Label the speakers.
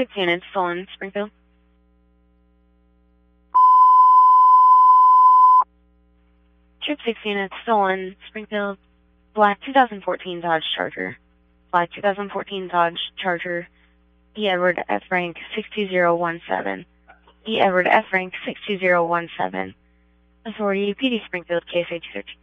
Speaker 1: 6 units, stolen, Springfield. Troop 6 units, stolen, Springfield. Black 2014 Dodge Charger. Black 2014 Dodge Charger. E. Edward F. Rank 62017. E. Edward F. Rank 62017. Authority, PD Springfield, KSA 213.